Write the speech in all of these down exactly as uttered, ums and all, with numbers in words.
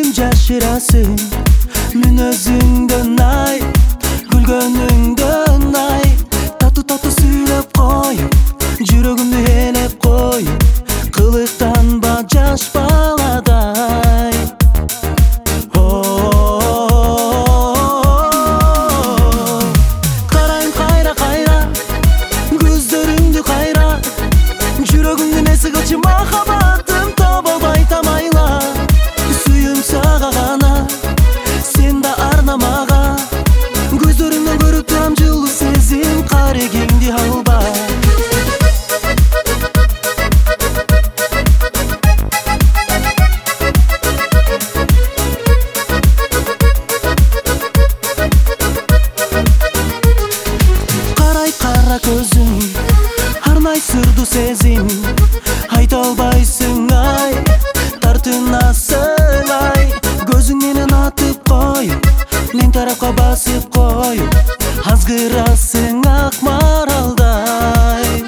жашырасың мүнөзүңдөн ай, күлгөнүңдөн ай, тату тату сүйлөп коюп, жүрөгүмдү ээлеп коюп, кылыктанба жаш баладай. Карайм кайра кайра, көздөрүңдү кайра, жүрөгүмдүн эси кылчу махаббатым таба албай тамайла. Сүйүм сага гана, сен да арна мага, көздөрүңдөн көрүп турам жылуу сезим, карегиңди албай. Кара көзүң, арнай сырдуу сезим, айта албайсың ай, тартынасың ай, көзүң менен атып коюп, мен тарапка басып коюп, азгырасың ак маралдай.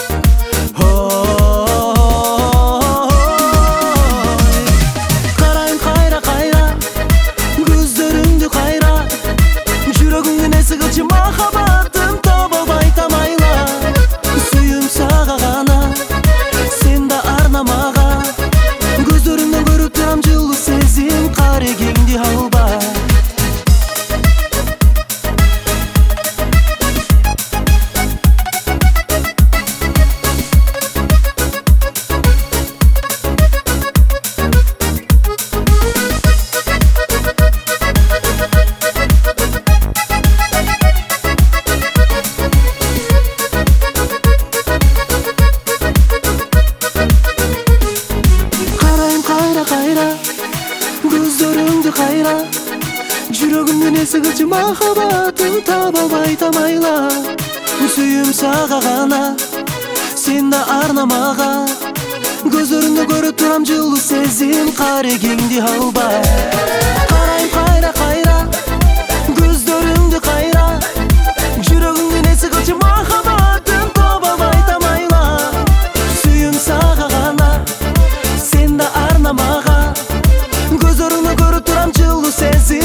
Карайм кайра кайра, көздөрүңдү кайра, жүрөгүмдүн эси кылчу махаббатым таба албай тамайла. Сүйүм сага гана, сен да арна мага, көздөрүңдөн көрүп турам жылуу сезим, карегиңди албай. Көздөрүңдү кайра, жүрөгүмдүн эси кылчу махаббатым таба албай тамайла. Сүйүм сага гана, сен да арна мага, көздөрүңдө көрүп турам жылуу сезим, карегиңди албай. Карайм кайра кайра, көздөрүңдү кайра, жүрөгүмдүн эси кылчу махаббатым таба албай тамайла. Сүйүм сага гана, сен да арна мага, көздөрүңдө көрүп турам жылуу сезим.